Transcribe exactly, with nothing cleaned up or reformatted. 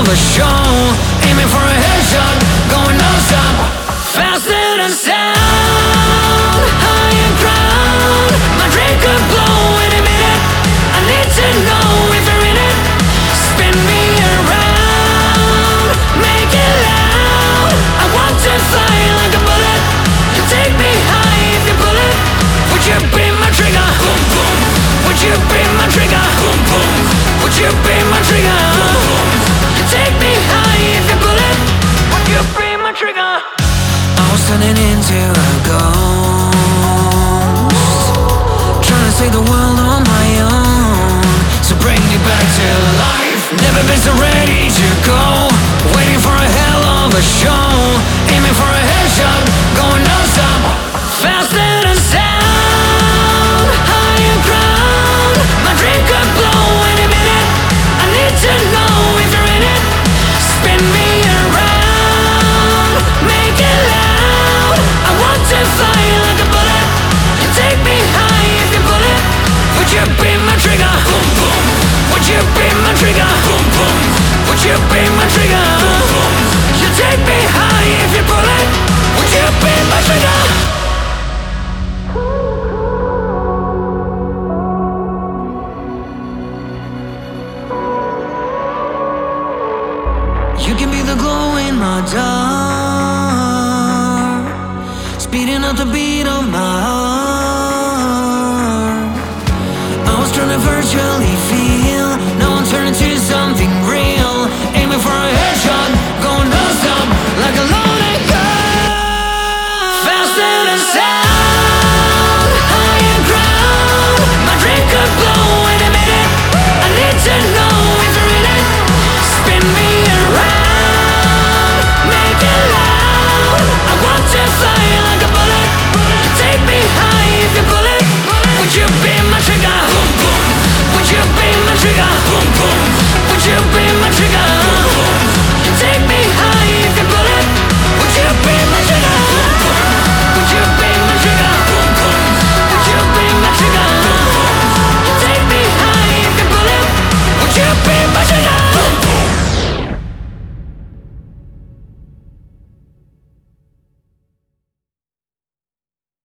of a show, aiming for a headshot, going non-stop, faster than sound. Higher ground, my drink could blow in a minute. I need to know if you're in it. Spin me around, make it loud. I want to fly like a bullet. You take me high if you pull it. Would you be my trigger? Boom boom. Would you be my trigger? Boom boom. Would you be my trigger? Boom boom. You take me high if you pull it. Would you be my trigger? I was turning into a ghost, trying to save the world on my own. So bring me back to life. Never been so ready to go, waiting for a hell of a show, aiming for a headshot, going non-stop, faster than sound. Higher ground, my drink could blow in a minute. I need to know if you're in it. Spin me around, make it loud. I want to fly like a bullet. You take me high if you pull it. Would you be my trigger? Boom boom. Would you be my trigger? Boom boom. Would you be my trigger? Boom boom. You take me high if you pull it. Would you be my trigger? You can be the glow in my dark, speeding up the beat of my heart. I was trying to virtually feel, now I'm turning to something real.